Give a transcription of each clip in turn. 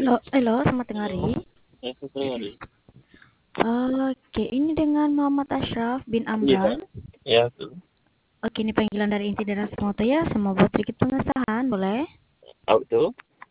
Halo, selamat tengah Halo, hari. ya sore hari. Oke, ini dengan Muhammad Ashraf bin Iya, Amran. ya tuh. Oke, ini panggilan dari inti daerah Semoto ya. Sama buat sedikit pengesahan, boleh? Apa tuh?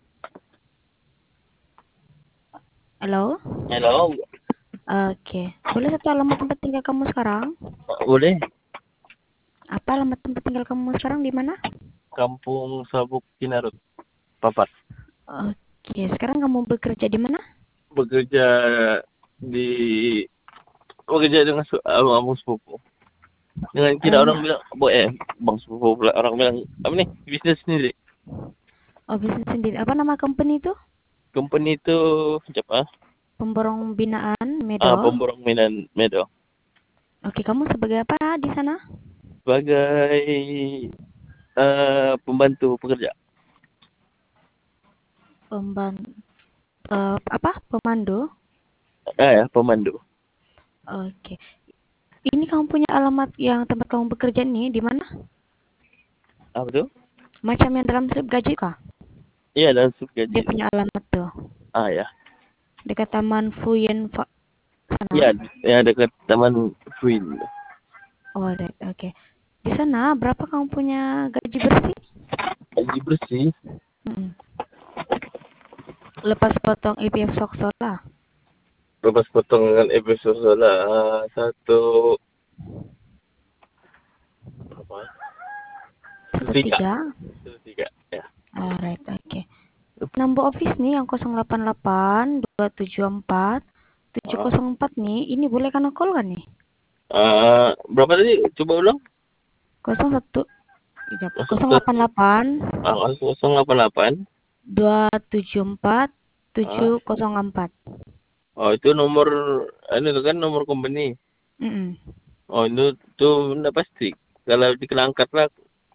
Halo? Halo, Oke, boleh satu alamat tempat tinggal kamu sekarang? boleh. Apa alamat tempat tinggal kamu sekarang di mana? Kampung Sabuk Kinarut, Papat. Oke, sekarang kamu bekerja di mana? Bekerja di bekerja dengan abang sepupu. Dengan kira orang Ma, bilang, bang sepupu pula orang bilang apa nih bisnis sendiri. oh, bisnis sendiri. Apa nama company itu? Company itu siapa? Pemborong binaan Medo. Pemborong mainan Medo. Oke, kamu sebagai apa di sana? Sebagai pembantu pekerja. Pembantu, apa? Pemandu? Ya, pemandu. Oke. Ini kamu punya alamat yang tempat kamu bekerja nih di mana? Apa tuh? Macam yang dalam slip gaji kah? Iya, dan Dia subgaji. punya alamat tuh. Ya. Dekat Taman Fuyen sana. Iya, yang dekat Taman Queen. Oh, oke. Di sana berapa kamu punya gaji bersih? Gaji bersih. Mm-mm. Lepas potong IPF Soksol lah. Lepas potongan episode lah satu apa? Satu Tiga, tiga. satu tiga ya. Alright, oke. Number office nih yang 088 274 Uh, 704 nih. Ini boleh kena call kan nih? berapa tadi? Coba ulang. 01 Satu 088 08. 274 Ah, 704. oh itu nomor ini tuh kan nomor company. Mm-mm. Oh itu tuh enggak pasti. Kalau dikena angkat lah,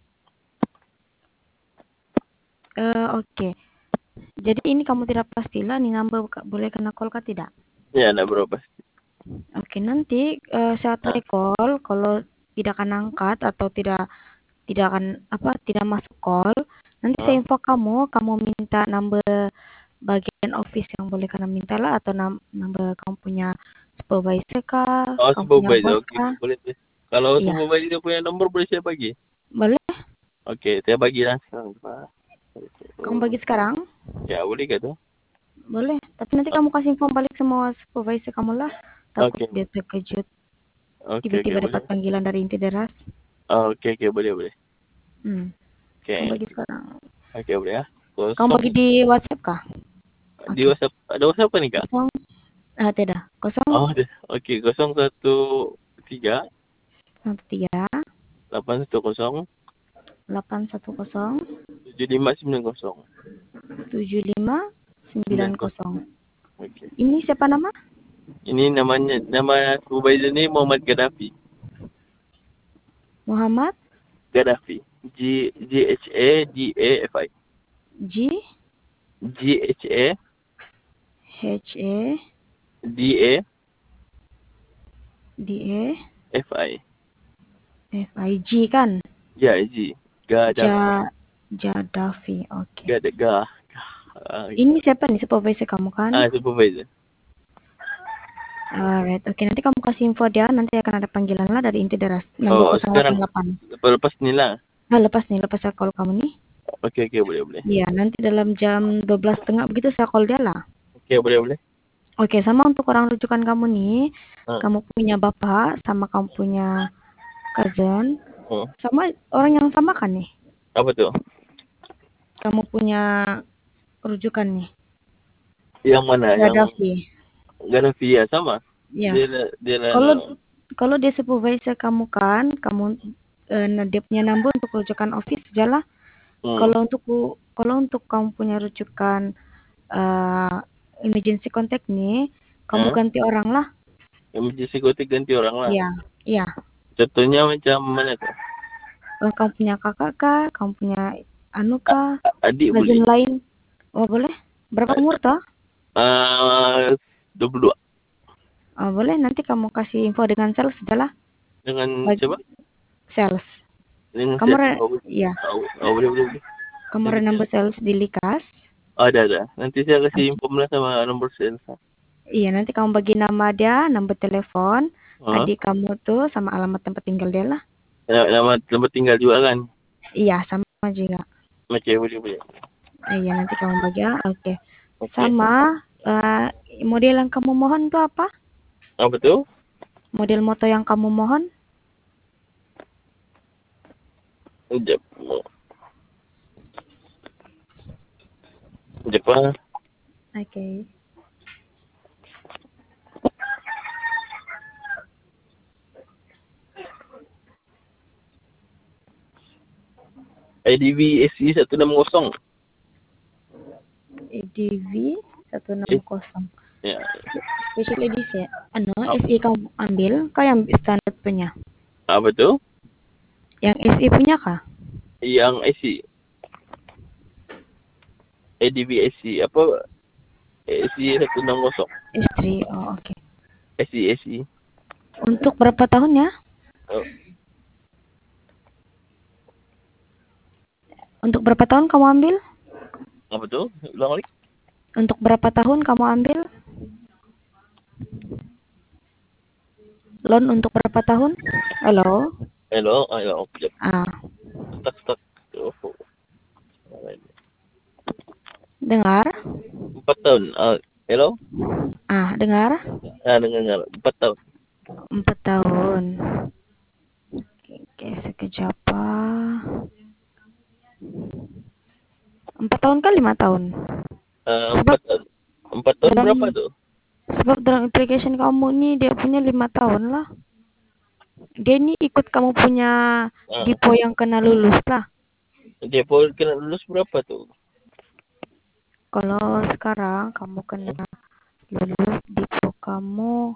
Oke. Jadi ini kamu tidak pastilah nih number boleh kena call kah tidak? ya enggak berapa pasti. Oke, nanti saya try Ah, call kalau tidak akan angkat atau tidak akan tidak masuk call, nanti saya ah. info kamu minta number bagian office yang boleh karena minta lah atau number kamu punya supervisor kah, Oh kamu punya supervisor, bos oke kah? boleh deh. Kalau Iya, supervisor dia punya nomor boleh saya bagi. boleh. Oke, saya bagi lah sekarang Pak. Kamu bagi sekarang? Ya boleh gitu. Boleh. Tapi nanti kamu kasih info balik semua supervisor kamu lah. Takut Oke, dia terkejut oke tiba-tiba boleh. dapat panggilan dari inti deras. Oke boleh boleh. Hmm. Kamu Oke, bagi sekarang. oke boleh ya. Kamu Kosong bagi di WhatsApp kah? di Oke. WhatsApp ada WhatsApp apa nih Kak? Kosong. Tidak. Kosong Oh ada. Oke 013 satu tiga 810 delapan satu kosong 7590 tujuh lima sembilan 90. kosong. Oke. Ini siapa nama? Ini nama supervisor ini Muhammad Gaddafi. Muhammad Gaddafi. Ghadafi. G Ghadafi. H A D A F I G kan? Ya, Gaddafi. Jadafi. Oke. Gadaga. Ini siapa nih supervisor kamu kan? Supervisor. Alright, oke nanti kamu kasih info dia, nanti akan ada panggilan lah dari inti daras nomor Oh, sekarang 088. lepas ni lah. Nah, lepas saya call kamu nih. Oke boleh. Iya, nanti dalam jam 12.30 begitu saya call dia lah. Oke boleh. Oke, sama untuk orang rujukan kamu nih, Ah, kamu punya bapak, sama kamu punya cousin, oh. sama orang yang sama kan nih? Apa tuh? Kamu punya rujukan nih, Yang mana? Yang Gaddafi. Gaddafi ya sama. Ya, Dia kalau lah. kalau dia supervisor kamu kan, dia punya number untuk rujukan office jalan. Hmm. Kalau untuk kamu punya rujukan eh, emergency contact nih, kamu Hah? ganti orang lah. Emergency kotik ganti orang lah. Iya, iya. Contohnya macam mana tuh? Kamu punya kakak kah? Kamu punya anu kah? Adik Cousin boleh. lain? Oh, boleh. Berapa umur toh? 22. Oh, boleh. Nanti kamu kasih info dengan sales sudah lah. Dengan Bagi siapa? sales. Dengan Kamu siapa? re, ya, Boleh. kamu Jadi number sales di Likas. Ada. Nanti saya kasih Oke. info lah sama nombor Elsa. Iya, nanti kamu bagi nama dia, nomor telepon, Ha? adik kamu tuh sama alamat tempat tinggal dia lah. Nama tempat tinggal juga kan? Iya, sama juga. Okey, boleh. Iya, nanti kamu bagi ya. Oke. Okey. Sama model yang kamu mohon tuh apa? Apa tu? Model motor yang kamu mohon? Sekejap. Sekejap lah. Oke. IDV SE 160. EDV 160. Ya. Special edition. SE kamu ambil, kau yang standar punya. Apa tu? Yang SE punya kah? Yang SE. IDV SE. Apa? SE 160. S3. Oh, oke. SE. Untuk berapa tahun ya? Oh. Untuk berapa tahun kamu ambil? Apa tu? Ulang lagi. Untuk berapa tahun kamu ambil? Loan untuk berapa tahun? Halo? Hello. Sekejap. Ah, Stuck. Oh. dengar? 4 tahun. Hello? Dengar? Dengar. 4 tahun. 4 tahun. Oke, sekejap. 4 tahun kan 5 tahun? 4 tahun. 4 tahun dalam, berapa tu? Sebab dalam application kamu ni dia punya 5 tahun lah. Dia ni ikut kamu punya depo yang kena lulus lah. Depo kena lulus berapa tu? Kalau sekarang kamu kena lulus depo kamu,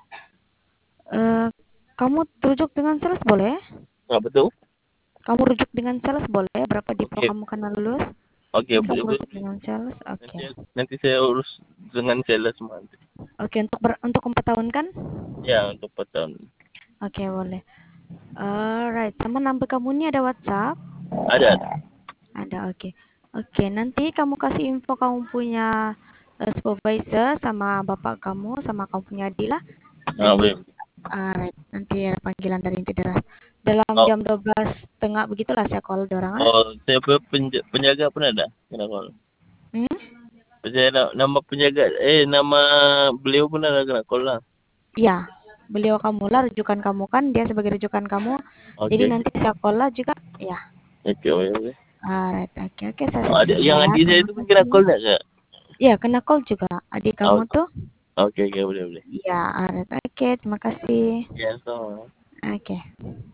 kamu rujuk dengan sales boleh? Apa tu? Kamu rujuk dengan sales boleh? Berapa depo Okey. kamu kena lulus? Okey, Bisa boleh. rujuk dengan sales? Oke. Nanti saya urus dengan sales semua. Oke, untuk 4 tahun kan? Ya, untuk 4 tahun. Oke, boleh. Alright, sama number kamu ni ada WhatsApp? Ada. Ada, oke. Oke, nanti kamu kasih info kamu punya supervisor sama bapak kamu sama kamu punya adik lah. Nanti, Boleh. alright, nanti ada panggilan dari inti deras. Dalam jam 12.30 begitulah saya call dorang. Saya penjaga pun ada. Kena call. Hmm? Nama penjaga, nama beliau pun ada kena call lah. Iya, beliau kamu lah, rujukan kamu kan, dia sebagai rujukan kamu. Jadi nanti saya call lah juga, ya. Okey, boleh. Alright, oke, saya Yang adik saya tu pun kena call tak ke? Iya, kena call juga. Adik kamu tuh. Okey, boleh. Iya, alright, oke, terima kasih. Ya, sama. Oke.